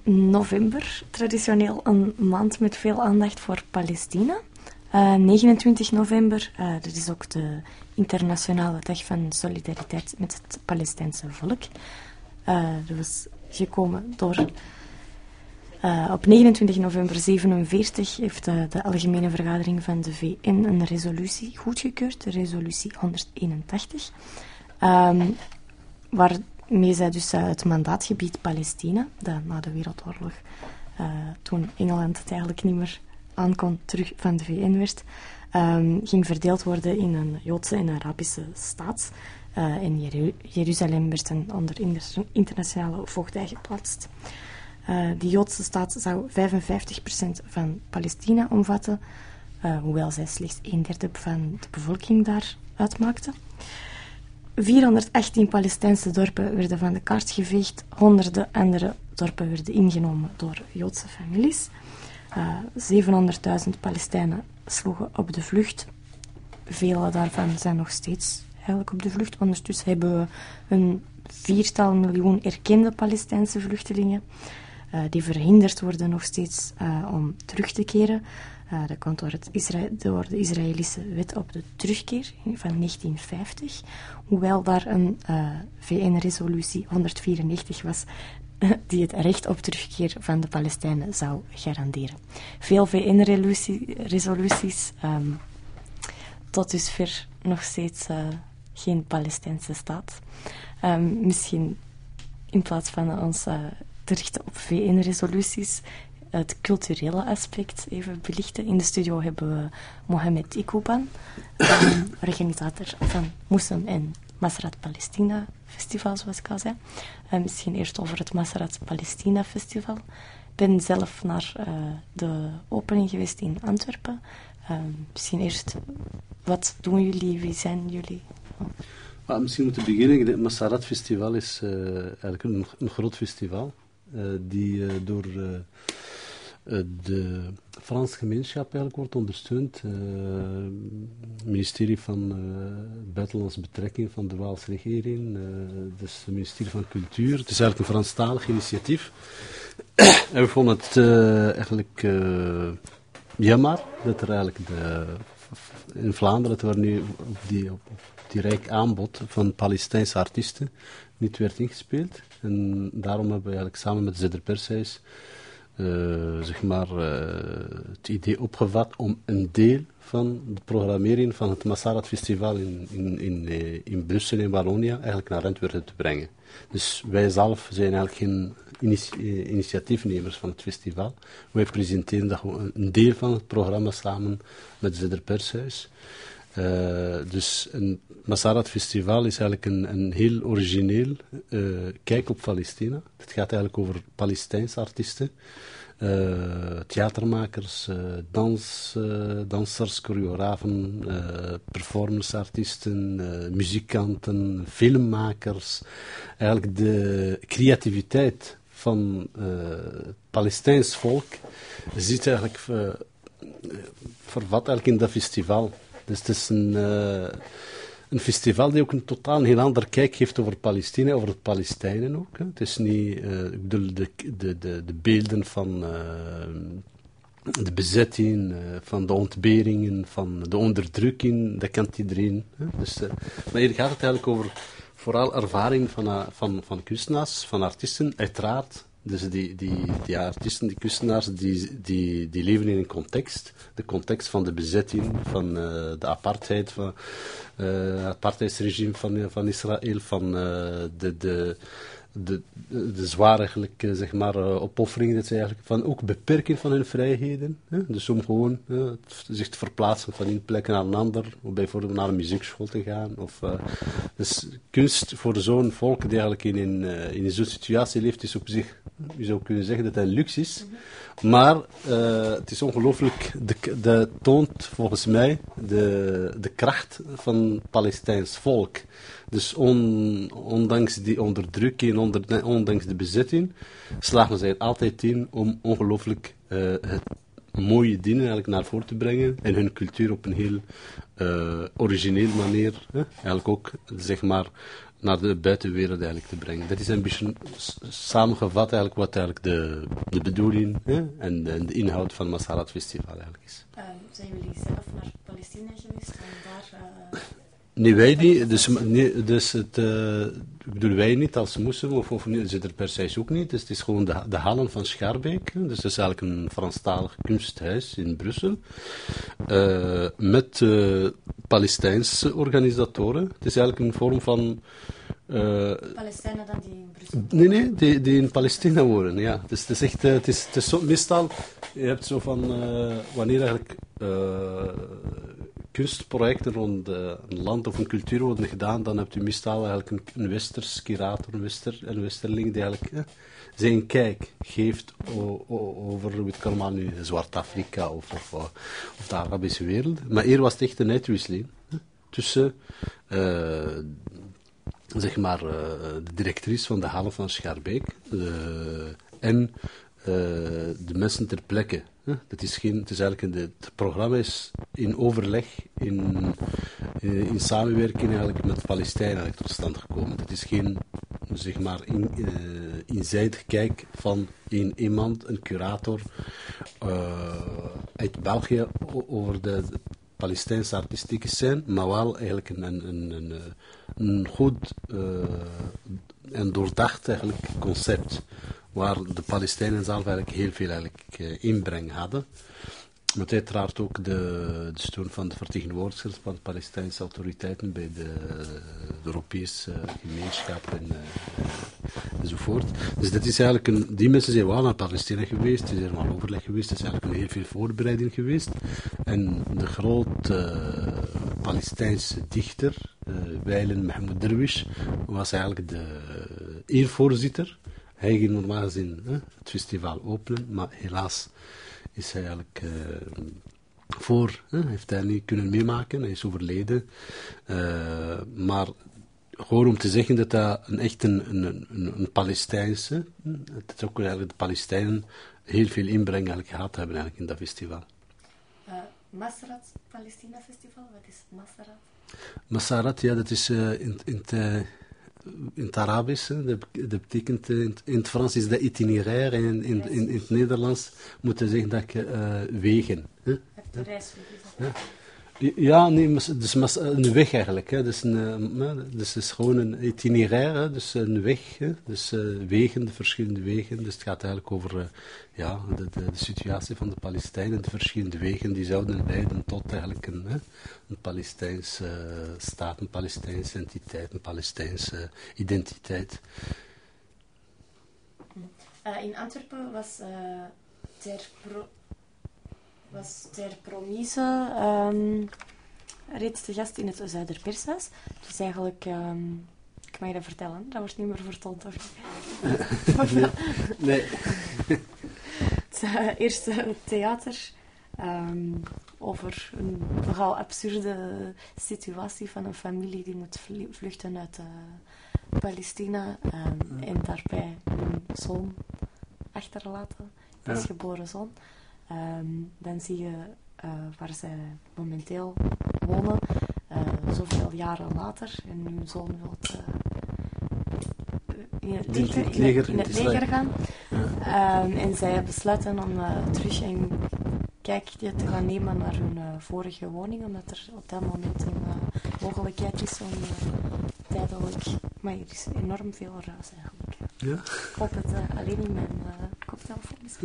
november, traditioneel een maand met veel aandacht voor Palestina. 29 november, dat is ook de internationale dag van solidariteit met het Palestijnse volk. Dat was gekomen door... op 29 november 1947 heeft de Algemene Vergadering van de VN een resolutie goedgekeurd, de resolutie 181, waarmee zij dus het mandaatgebied Palestina, dat na de Wereldoorlog, toen Engeland het eigenlijk niet meer aankon, terug van de VN werd, ging verdeeld worden in een Joodse en Arabische staat. En Jeruzalem werd dan onder internationale voogdij geplaatst. Die Joodse staat zou 55% van Palestina omvatten, hoewel zij slechts 1/3 van de bevolking daar uitmaakte. 418 Palestijnse dorpen werden van de kaart geveegd, honderden andere dorpen werden ingenomen door Joodse families. 700.000 Palestijnen sloegen op de vlucht. Vele daarvan zijn nog steeds eigenlijk op de vlucht. Ondertussen hebben we een 4 miljoen erkende Palestijnse vluchtelingen. Die verhinderd worden nog steeds om terug te keren. Dat komt door de Israëlische wet op de terugkeer van 1950. Hoewel daar een VN-resolutie 194 was die het recht op terugkeer van de Palestijnen zou garanderen. Veel VN-resoluties, tot dusver nog steeds geen Palestijnse staat. Misschien in plaats van ons te richten op VN-resoluties, het culturele aspect even belichten. In de studio hebben we Mohamed Ikouban, organisator van Moesem en Masrat Palestina Festival, zoals ik al zei. Misschien eerst over het Masrat Palestina Festival. Ik ben zelf naar de opening geweest in Antwerpen. Misschien eerst, wat doen jullie? Wie zijn jullie? Misschien moeten we beginnen. Het Masrat Festival is eigenlijk een groot festival die door de Franse gemeenschap eigenlijk wordt ondersteund. Het ministerie van Buitenlandse Betrekkingen van de Waalse regering, dus het ministerie van Cultuur. Het is eigenlijk een Franstalig initiatief. En we vonden het eigenlijk jammer dat er eigenlijk in Vlaanderen, dat er nu op die rijk aanbod van Palestijnse artiesten niet werd ingespeeld. En daarom hebben we eigenlijk samen met Zederpershuis het idee opgevat om een deel van de programmering van het Massarat Festival in Brussel en Wallonia eigenlijk naar Antwerpen te brengen. Dus wij zelf zijn eigenlijk geen initiatiefnemers van het festival. Wij presenteren dat gewoon een deel van het programma samen met Zederpershuis. Dus een Massarat Festival is eigenlijk een heel origineel kijk op Palestina. Het gaat eigenlijk over Palestijnse artiesten, theatermakers, dansers, choreografen, performanceartiesten, muzikanten, filmmakers. Eigenlijk de creativiteit van het Palestijns volk zit eigenlijk vervat eigenlijk in dat festival. Dus het is een festival die ook een totaal heel ander kijk geeft over Palestina, over het Palestijnen ook. Hè. Het is niet, ik bedoel, de beelden van de bezetting, van de ontberingen, van de onderdrukking, dat kent iedereen. Hè. Dus, maar hier gaat het eigenlijk over vooral ervaring van kunstenaars, van artiesten, uiteraard. Dus die artiesten, die kunstenaars, die leven in een context. De context van de bezetting, van de apartheid, van het apartheidsregime van Israël, van de zware eigenlijk, zeg maar, opofferingen, dat ze eigenlijk, van ook beperking van hun vrijheden. Hè? Dus om gewoon zich te verplaatsen van een plek naar een ander, of bijvoorbeeld naar een muziekschool te gaan. Dus kunst voor zo'n volk die eigenlijk in zo'n situatie leeft, is op zich, je zou kunnen zeggen dat het een luxe is. Maar het is ongelooflijk, dat toont volgens mij de kracht van het Palestijns volk. Dus ondanks die onderdrukking, ondanks de bezetting, slagen zij er altijd in om ongelooflijk mooie dingen eigenlijk naar voren te brengen en hun cultuur op een heel originele manier, eigenlijk ook, zeg maar, naar de buitenwereld eigenlijk te brengen. Dat is een beetje samengevat eigenlijk wat eigenlijk de bedoeling en de inhoud van het Massarat Festival eigenlijk is. Zijn jullie zelf naar Palestina geweest en daar... Nee, wij niet. Ik bedoel, wij niet als moslim, of zit er per se ook niet. Dus het is gewoon de Hallen van Schaarbeek. Dus het is eigenlijk een Franstalig kunsthuis in Brussel. Met Palestijnse organisatoren. Het is eigenlijk een vorm van... Palestijnen dan die in Brussel? Nee, die in Palestina wonen, ja. Dus het is echt... het is zo, meestal... Je hebt zo van... wanneer eigenlijk... kunstprojecten rond een land of een cultuur worden gedaan, dan hebt u meestal eigenlijk een westers curator, een westerling die eigenlijk zijn kijk geeft over, weet ik allemaal nu, Zwart-Afrika of de Arabische wereld. Maar hier was het echt een uitwisseling tussen, zeg maar, de directrice van de Hallen van Schaarbeek en de mensen ter plekke. Het is eigenlijk het programma is in overleg, in samenwerking eigenlijk met Palestijnen eigenlijk tot stand gekomen. Het is geen, zeg maar, eenzijdig kijk van iemand, een curator uit België over de Palestijnse artistieke scène, maar wel eigenlijk een goed en doordacht eigenlijk concept, waar de Palestijnen zelf eigenlijk heel veel inbreng hadden. Met uiteraard ook de steun van de vertegenwoordigers van de Palestijnse autoriteiten bij de Europese gemeenschap enzovoort. Dus dat is eigenlijk die mensen zijn wel naar Palestina geweest, die zijn wel overleg geweest, er is eigenlijk heel veel voorbereiding geweest. En de grote Palestijnse dichter, Weilen Mahmoud Derwish, was eigenlijk de eervoorzitter. Hij ging normaal gezien het festival openen, maar helaas is hij eigenlijk heeft hij niet kunnen meemaken, hij is overleden. Maar gewoon om te zeggen dat dat echt een Palestijnse, dat is ook eigenlijk de Palestijnen heel veel inbreng eigenlijk gehad hebben eigenlijk in dat festival. Massarat Palestina Festival, wat is Massarat? Massarat, ja, dat is in het Arabisch, dat betekent, in het Frans is dat itinéraire en in het Nederlands moet je zeggen dat je wegen. Heb je reisweg, is dat? Ja, nee, dus een weg eigenlijk. Dus het is gewoon een itinéraire, dus een weg. Dus wegen, de verschillende wegen. Dus het gaat eigenlijk over de situatie van de Palestijnen, de verschillende wegen die zouden leiden tot eigenlijk een Palestijnse staat, een Palestijnse entiteit, een Palestijnse identiteit. In Antwerpen ter promise reeds te gast in het Zuiderpershuis. Dus eigenlijk, ik mag je dat vertellen, dat wordt niet meer vertoond, of niet? Nee. Het eerste theater over een nogal absurde situatie van een familie die moet vluchten uit Palestina en daarbij een zoon achterlaten, pasgeboren zoon. Dan zie je waar zij momenteel wonen, zoveel jaren later. En hun zoon wil in het leger gaan. En zij besluiten om terug een kijkje te gaan nemen naar hun vorige woning, omdat er op dat moment een mogelijkheid is om tijdelijk... Maar er is enorm veel ruis eigenlijk. Ja? Ik hoop het alleen in mijn koptelefoon is.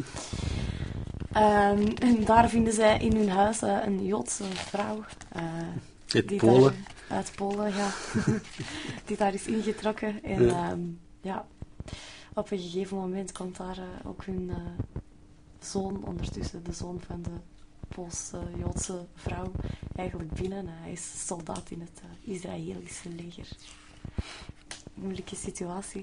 En daar vinden zij in hun huis een Joodse vrouw. Uit Polen. Uit Polen, ja. Die daar is ingetrokken. En op een gegeven moment komt daar ook hun zoon, ondertussen de zoon van de Poolse-Joodse vrouw, eigenlijk binnen. Hij is soldaat in het Israëlische leger. Moeilijke situatie.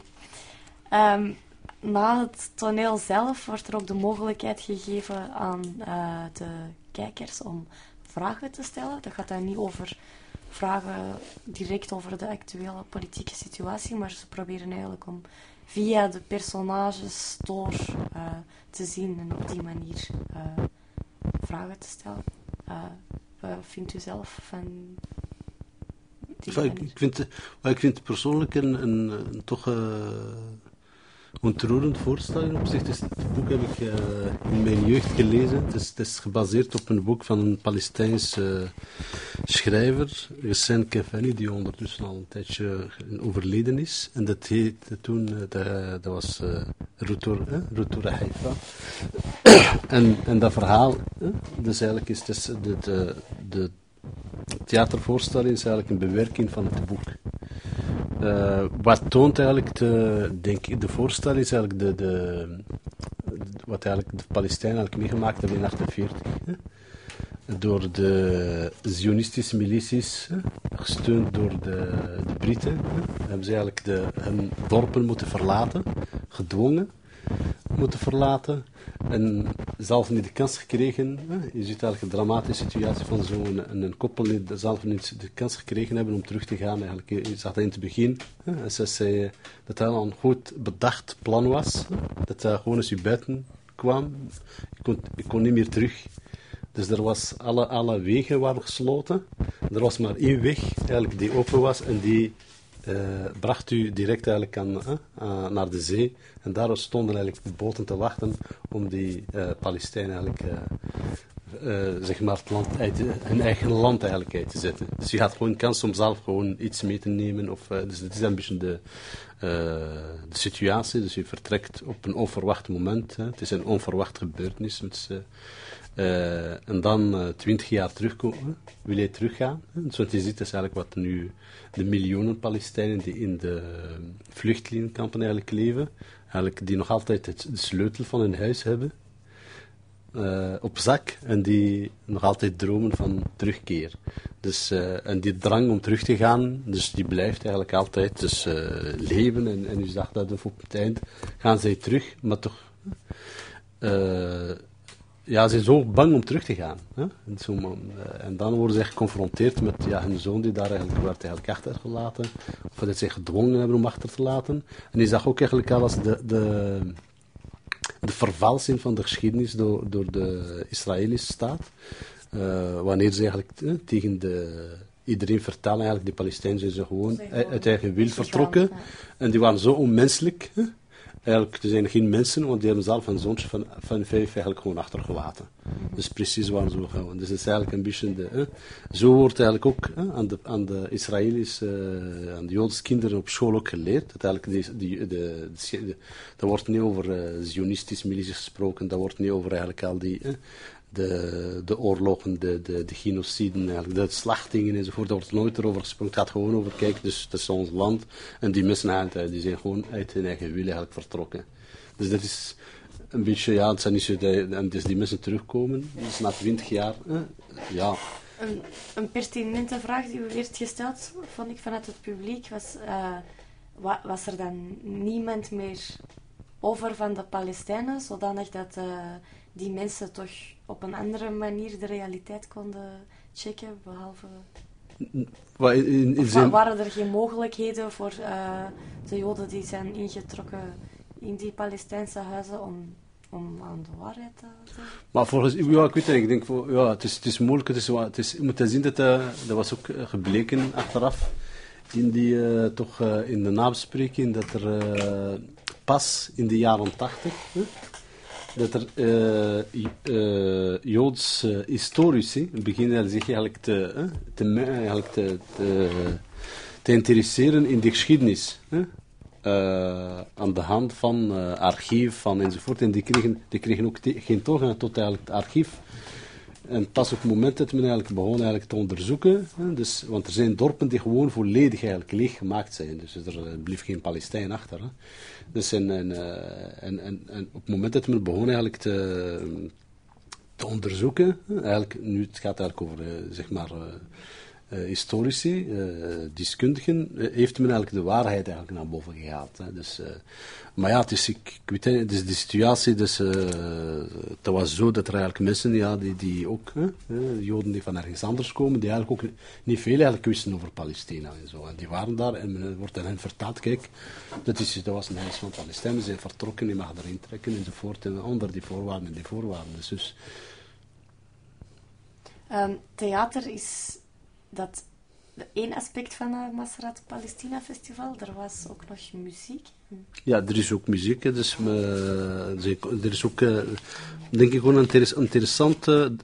Na het toneel zelf wordt er ook de mogelijkheid gegeven aan de kijkers om vragen te stellen. Dat gaat dan niet over vragen direct over de actuele politieke situatie, maar ze proberen eigenlijk om via de personages door te zien en op die manier vragen te stellen. Wat vindt u zelf van die Enfin, ik vind het persoonlijk een toch ontroerend voorstelling op zich. Het boek heb ik in mijn jeugd gelezen. Het is gebaseerd op een boek van een Palestijns schrijver, Ghassan Kanfani, die ondertussen al een tijdje overleden is. En dat heette toen, dat was Rotor Haifa. En dat verhaal, dus eigenlijk is de theatervoorstelling is eigenlijk een bewerking van het boek. Wat toont eigenlijk de voorstelling is eigenlijk wat eigenlijk de Palestijnen eigenlijk meegemaakt hebben in 1948. Door de Zionistische milities, gesteund door de Britten, hebben ze eigenlijk hun dorpen moeten verlaten, gedwongen moeten verlaten. En zelf niet de kans gekregen. Je ziet eigenlijk een dramatische situatie van een koppel die zelf niet de kans gekregen hebben om terug te gaan. Eigenlijk, je zag dat in het begin. En ze zei dat dat een goed bedacht plan was. Dat gewoon als je buiten kwam, je kon niet meer terug. Dus er was alle wegen waren gesloten. Er was maar één weg eigenlijk die open was en die bracht u direct eigenlijk naar de zee. En daar stonden eigenlijk de boten te wachten om die Palestijnen eigenlijk zeg maar het land hun eigen land eigenlijk uit te zetten. Dus je had gewoon kans om zelf gewoon iets mee te nemen. Dus het is een beetje de situatie. Dus je vertrekt op een onverwacht moment. Het is een onverwacht gebeurtenis. En dan 20 jaar terugkomen, wil je teruggaan. Dus wat je ziet is eigenlijk wat nu de miljoenen Palestijnen die in de vluchtelingenkampen eigenlijk leven, eigenlijk die nog altijd de sleutel van hun huis hebben op zak en die nog altijd dromen van terugkeer. Dus, en die drang om terug te gaan, dus die blijft eigenlijk altijd dus, leven en u zag dat op het eind gaan zij terug, maar toch ja, ze zijn zo bang om terug te gaan. Hè? En dan worden ze geconfronteerd met hun zoon die daar werd eigenlijk achtergelaten. Of dat ze gedwongen hebben om achter te laten. En die zag ook eigenlijk al als de vervalsing van de geschiedenis door de Israëlische staat. Wanneer ze eigenlijk tegen iedereen vertellen, eigenlijk de Palestijnen zijn ze gewoon uit eigen wil vertrokken. En die waren zo onmenselijk. Eigenlijk, er zijn geen mensen, want die hebben zelf een zoontje van 5 eigenlijk gewoon achtergelaten. Dus precies waar ze gaan. Dus het is eigenlijk een beetje zo wordt eigenlijk ook aan de Israëli's, aan de Joodse kinderen op school ook geleerd. Dat eigenlijk daar wordt niet over Zionistische milities gesproken, daar wordt niet over eigenlijk al die de oorlogen, de genociden, eigenlijk, de slachtingen enzovoort, daar wordt nooit erover gesproken. Het gaat gewoon over, kijk, dus dat is ons land en die mensen die zijn gewoon uit hun eigen wil eigenlijk vertrokken. Dus dat is een beetje, het zijn niet zo, en dus die mensen terugkomen, dus na 20 jaar, ja. Een pertinente vraag die werd gesteld, vond ik vanuit het publiek, was er dan niemand meer over van de Palestijnen, zodanig dat die mensen toch op een andere manier de realiteit konden checken, behalve... Waren er geen mogelijkheden voor de Joden die zijn ingetrokken in die Palestijnse huizen om aan de waarheid te... Maar volgens... Ja, ik weet het, ik denk... Het is moeilijk, je moet zien dat was ook gebleken achteraf in in de nabespreking dat er pas in de jaren 80... dat er Joodse historici beginnen zich eigenlijk te interesseren in de geschiedenis. Aan de hand van archief enzovoort. En die kregen ook geen toegang tot eigenlijk het archief. En pas op het moment dat men eigenlijk begon te onderzoeken, want er zijn dorpen die gewoon volledig eigenlijk leeg gemaakt zijn. Dus er bleef geen Palestijn achter. Hè. Dus en op het moment dat men begon eigenlijk te onderzoeken, eigenlijk, nu het gaat eigenlijk over zeg maar historici, deskundigen, heeft men eigenlijk de waarheid eigenlijk naar boven gehaald. Hè. Dus, maar ja, ik weet niet, dus de situatie, dus, dat was zo dat er eigenlijk mensen, die ook, Joden die van ergens anders komen, die eigenlijk ook niet veel eigenlijk wisten over Palestina en zo. En die waren daar en men wordt aan hen vertaald, kijk, dat was een huis van Palestijnen, ze zijn vertrokken, je mag erin trekken enzovoort, en onder die voorwaarden en die voorwaarden. Dus Theater is dat één aspect van het Maserat Palestina Festival. Er was ook nog muziek. Ja, er is ook muziek. Hè, dus, er is ook, denk ik, gewoon een interessante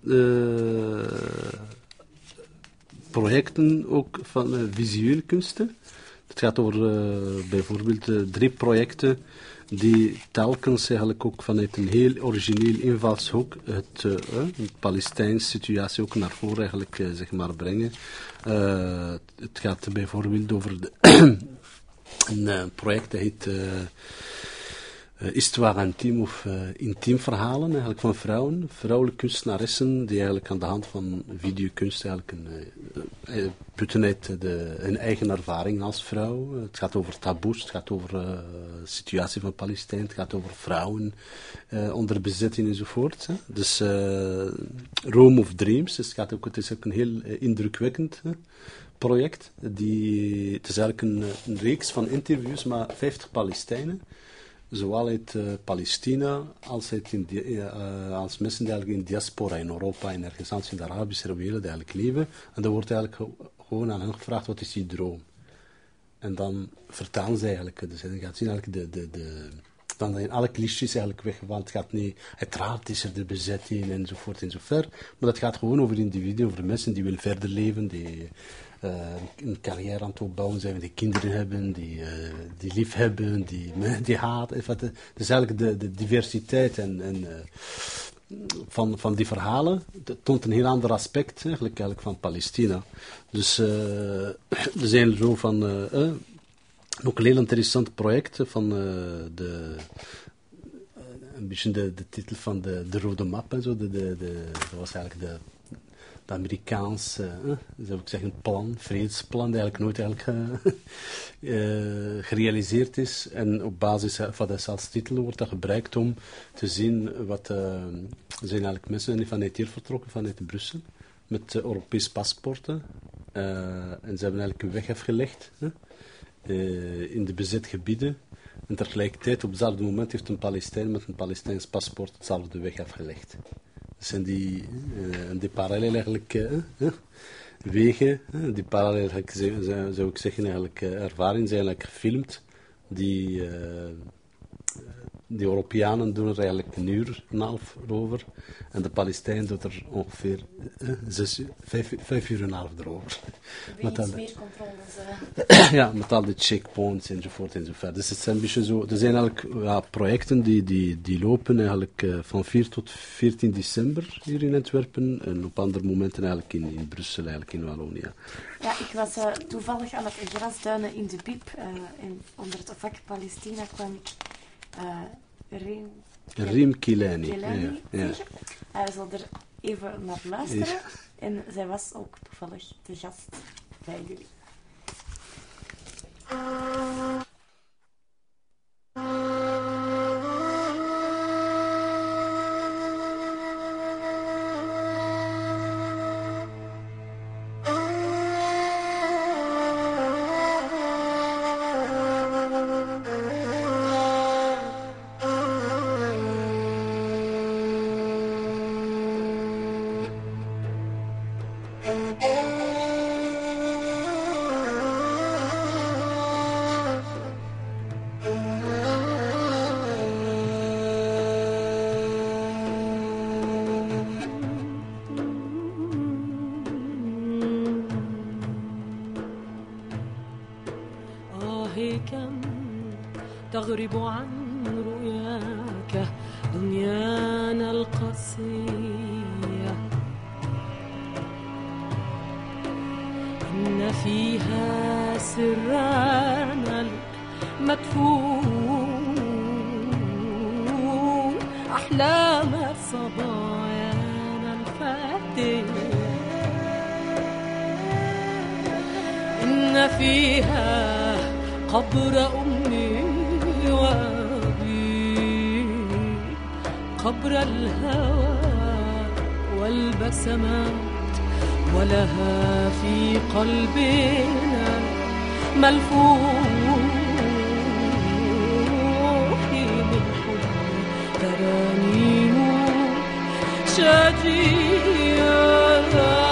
projecten ook van visuele kunsten. Het gaat over bijvoorbeeld 3 projecten die telkens eigenlijk ook vanuit een heel origineel invalshoek het Palestijnse situatie ook naar voren eigenlijk, zeg maar, brengen. Het gaat bijvoorbeeld over een project dat heet Histoire intime of intiem verhalen eigenlijk van vrouwelijke kunstenaressen die eigenlijk aan de hand van videokunst eigenlijk putten uit hun eigen ervaring als vrouw. Het gaat over taboes, het gaat over de situatie van Palestijn, het gaat over vrouwen onder bezetting enzovoort. Hè. Dus Rome of Dreams, dus het is ook een heel indrukwekkend project. Het is eigenlijk een reeks van interviews met 50 Palestijnen. Zowel uit Palestina als als mensen die eigenlijk in diaspora in Europa en ergens anders in de Arabische wereld eigenlijk leven. En dan wordt eigenlijk gewoon aan hen gevraagd, wat is die droom? En dan vertalen ze eigenlijk, dus je gaat zien eigenlijk dan zijn alle clichés eigenlijk weg, want het gaat niet, uiteraard is er de bezetting enzovoort enzover, maar dat gaat gewoon over individuen, over mensen die willen verder leven, die een carrière aan het opbouwen zijn, die kinderen hebben, die lief hebben, die haat. Dus eigenlijk de diversiteit van die verhalen, dat toont een heel ander aspect eigenlijk van Palestina. Dus er zijn zo van ook een heel interessant project van een beetje de titel van de rode map en zo. Dat was eigenlijk de Amerikaans, zou ik zeggen, vredesplan, dat eigenlijk nooit gerealiseerd is. En op basis van dat als titel wordt dat gebruikt om te zien wat er zijn eigenlijk mensen vanuit hier vertrokken, vanuit Brussel, met Europese paspoorten. En ze hebben eigenlijk een weg afgelegd in de bezet gebieden. En tegelijkertijd, op hetzelfde moment, heeft een Palestijn met een Palestijns paspoort hetzelfde weg afgelegd. Dat zijn die parallel eigenlijk wegen, die parallel zou ik zeggen eigenlijk ervaringen zijn eigenlijk gefilmd, die Europeanen doen er eigenlijk 1,5 uur over en de Palestijn doet er ongeveer 5 uur en een half erover. Met iets meer controles. Ja, met al die checkpoints enzovoort enzovoort. Dus het zijn een beetje zo, er zijn eigenlijk projecten die lopen eigenlijk van 4 tot 14 december hier in Antwerpen en op andere momenten eigenlijk in Brussel, eigenlijk in Wallonië. Ja, ik was toevallig aan het grasduinen in de Bib en onder het vak Palestina kwam ik Reem Kilani. Ja. Hij zal er even naar luisteren en zij was ook toevallig de gast bij jullie. كم تغرب عن رؤياك دنيانا القاسية إن فيها سرنا المدفون أحلام صبايانا الفاتنة إن فيها قبر أمي وأبي قبر الهوى والبسمات ولها في قلبنا ملفوح من حب ترانيم شادية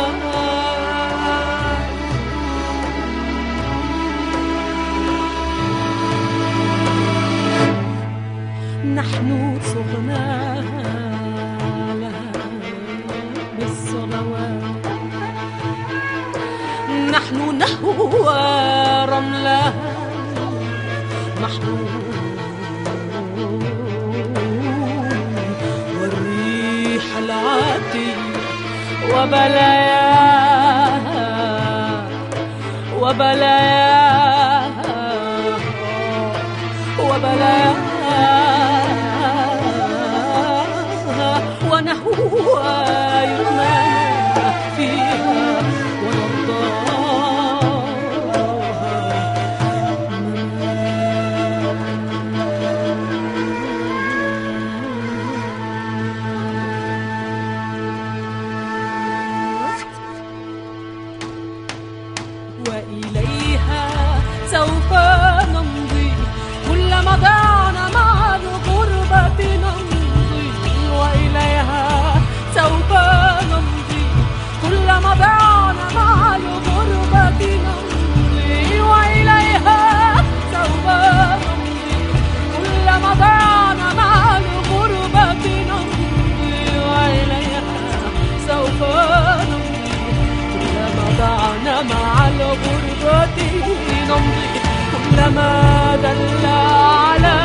نحن صغناها لها بالصلوات، نحن نهوى رملها محروم، والريح العاتي وبلاياها وبلاياها ونهوى يرمانا فيها ونرضاها. وإليها سوف نمضي كلما ضعنا مع الغربة نمضي، وإليها سوف نمضي كلما ضعنا مع الغربة نمضي، وإليها سوف نمضي كلما ضعنا مع الغربة نمضي، وإليها سوف نمضي كلما ضعنا مع الغربة نمضي، كلما دل على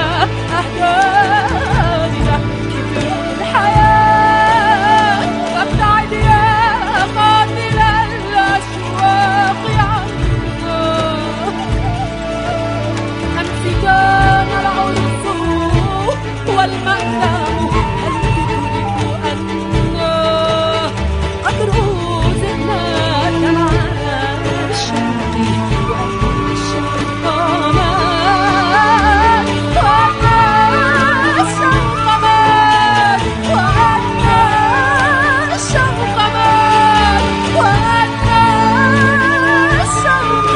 أهدافنا كتر الحياة. فابتعد يا قاتل الأشواق عنا، أمس كان العرس والمألم، هل تدرك أننا قد رزقنا كمعان الشرق وأهل الشرق مان، وأهل الشرق مان، وأهل الشرق مان، وأهل الشرق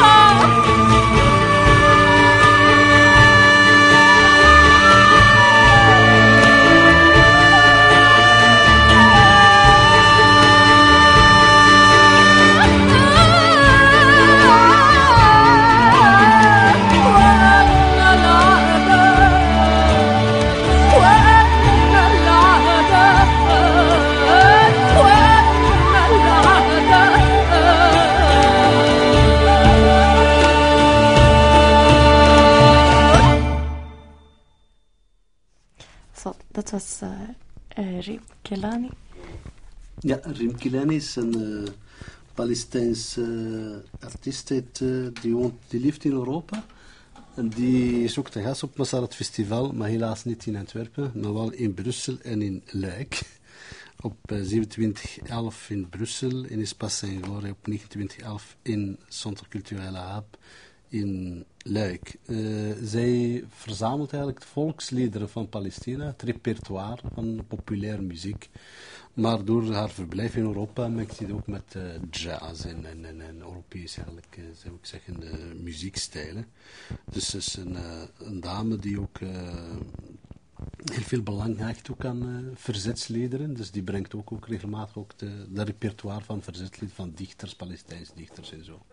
So, dat was Reem Kelani. Ja, Reem Kelani is een Palestijns artiest die leeft in Europa. En die is ook te gast op Masarat Festival, maar helaas niet in Antwerpen, maar wel in Brussel en in Luik. Op 27/11 in Brussel en is pas zijn glorie op 29/11 in Centre Culturele Haap in Luik. Zij verzamelt eigenlijk de volksliederen van Palestina, het repertoire van populaire muziek. Maar door haar verblijf in Europa mengt hij het ook met jazz en Europees eigenlijk, zou ik zeggen, muziekstijlen. Dus het is een dame die ook heel veel belang hecht ook aan verzetsliederen. Dus die brengt ook regelmatig ook de repertoire van verzetsliederen van dichters, Palestijnse dichters en zo.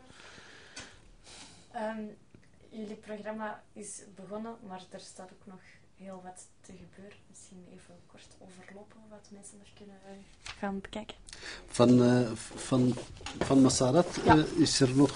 Jullie programma is begonnen, maar er staat ook nog heel wat te gebeuren. Misschien even kort overlopen wat mensen er kunnen gaan bekijken. Van Masarat is er nog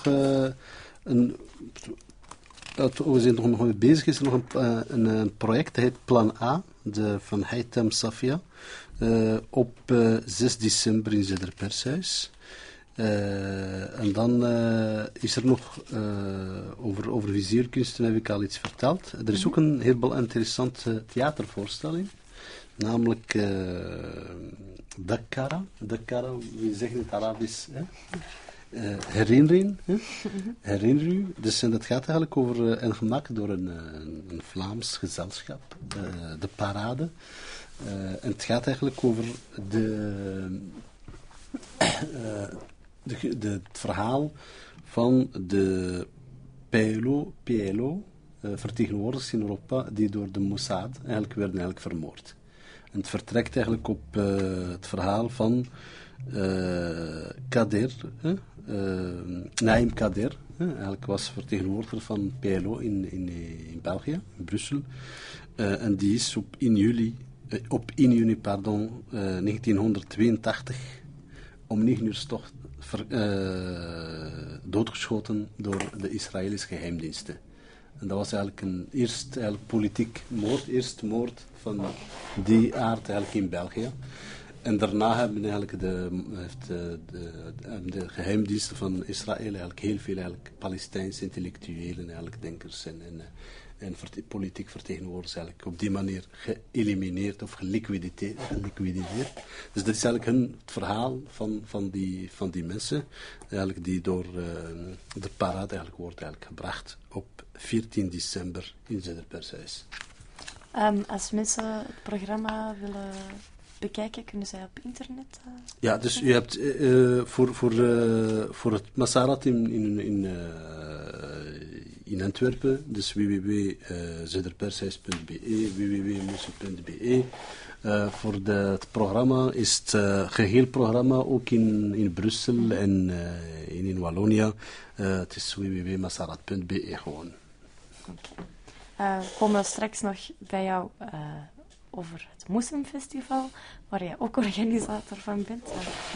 we zijn nog mee bezig, is er nog een project, dat heet Plan A, van Haytham Safia, op 6 december in Zedderpershuis. En dan is er nog over vizierkunsten, heb ik al iets verteld. Er is ook een heel interessante theatervoorstelling, namelijk Dakkara. Dakkara, wie zegt in het Arabisch? Herinnering. Herinnering. Dus dat gaat eigenlijk over, en gemaakt door een Vlaams gezelschap, de Parade. En het gaat eigenlijk over het verhaal van de PLO vertegenwoordigers in Europa die door de Mossad werden vermoord. En het vertrekt eigenlijk op het verhaal van Kader, Naim Kader, eigenlijk was vertegenwoordiger van PLO in België, in Brussel. En die is op 1 juni 1982 om 9 uur toch doodgeschoten door de Israëlische geheimdiensten. En dat was eigenlijk een politiek moord, eerste moord van die aard eigenlijk in België. En daarna hebben eigenlijk de geheimdiensten van Israël eigenlijk heel veel Palestijnse intellectuelen, eigenlijk denkers en politiek vertegenwoordigers eigenlijk op die manier geëlimineerd of geliquideerd. Dus dat is eigenlijk het verhaal van die mensen, eigenlijk die door de parade eigenlijk wordt eigenlijk gebracht op 14 december in Zuiderpershuis. Als mensen het programma willen bekijken, kunnen zij op internet? Ja, dus u hebt voor het Masarat in Antwerpen, dus www.zuiderpershuis.be, www.mussen.be. Voor het programma is het geheel programma ook in Brussel en in Wallonia. Het is www.masarat.be gewoon. Komen we straks nog bij jou over het Moslimfestival, waar jij ook organisator van bent.